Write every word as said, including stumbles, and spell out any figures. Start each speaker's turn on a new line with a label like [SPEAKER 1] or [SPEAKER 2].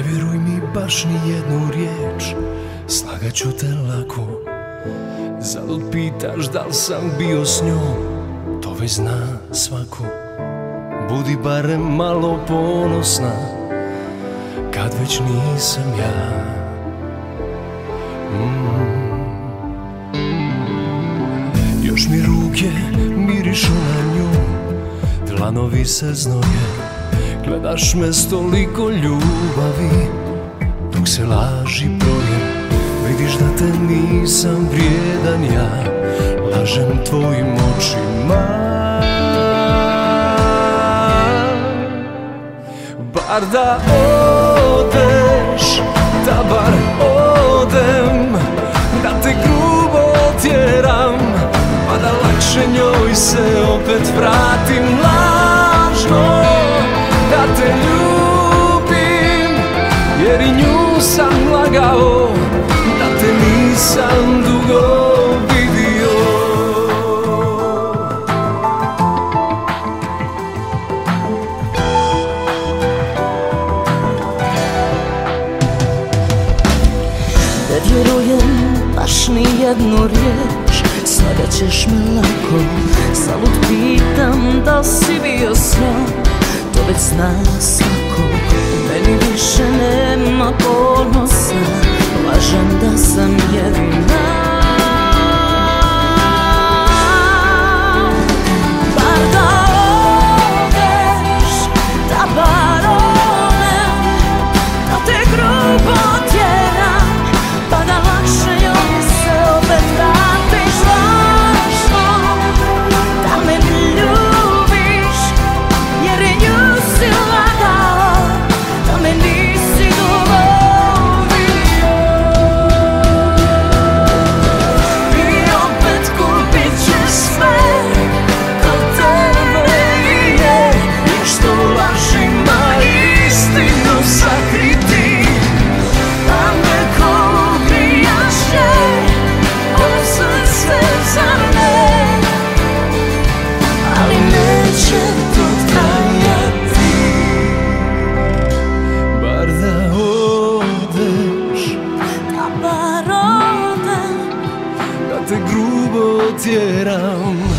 [SPEAKER 1] vjeruj mi baš ni jednu riječ, slagaću te lako. Zalud pitaš da li sam bio s njom, to već zna svako. Budi barem malo ponosna, kad već nisam ja. mm. Još mi ruke mirišu na nju, dlanovi se znoje. Gledaš me s toliko ljubavi, dok se laži broje. Vidiš da te nisam vrijedan ja, lažem tvojim očima. Bar da odeš, da bar odem, da te grubo tjeram, pa da lakše njoj se opet vratim lažno. Da te ljubim, jer i nju sam lagao, da te nisam dugo vidio.
[SPEAKER 2] Ne vjerujem baš ni jednu riječ, slagaćeš me lako. Zalud pitam da li si bio s njom, to već zna svako. U meni više nema ponosa, lažem da sam jedina. Bar da odeš, da bar odem, da te grubo tjeram, pa da lakše joj se opet vratiš lažno. Da me ljubiš, jer i nju si lagao, da me nisi dugo vidio. I opet kupit ćeš sve kod tebe je, jer što u lažima istinu sakriti. Da me ko ubijaše, ovo srce za ne, ali neće to trajati.
[SPEAKER 1] Bar da odeš,
[SPEAKER 2] Da bar odem,
[SPEAKER 1] da te grubo tjeram,